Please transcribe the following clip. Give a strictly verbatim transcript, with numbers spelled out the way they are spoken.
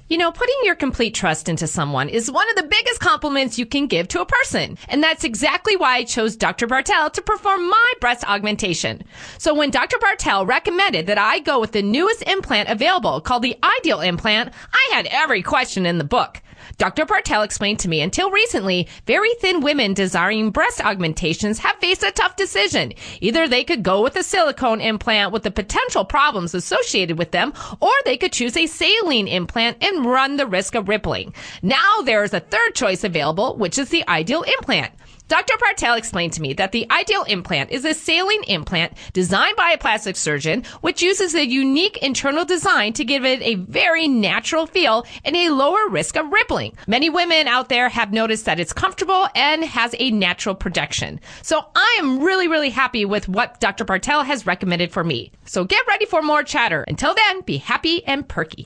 You know, putting your complete trust into someone is one of the biggest compliments you can give to a person. And that's exactly why I chose Doctor Bartell to perform my breast augmentation. So when Doctor Bartell recommended that I go with the newest implant available called the Ideal Implant, I had every question in the book. Doctor Bartell explained to me until recently, very thin women desiring breast augmentations have faced a tough decision. Either they could go with a silicone implant with the potential problems associated with them, or they could choose a saline implant and run the risk of rippling. Now there is a third choice available, which is the Ideal Implant. Doctor Bartell explained to me that the Ideal Implant is a saline implant designed by a plastic surgeon, which uses a unique internal design to give it a very natural feel and a lower risk of rippling. Many women out there have noticed that it's comfortable and has a natural projection. So I am really, really happy with what Doctor Bartell has recommended for me. So get ready for more chatter. Until then, be happy and perky.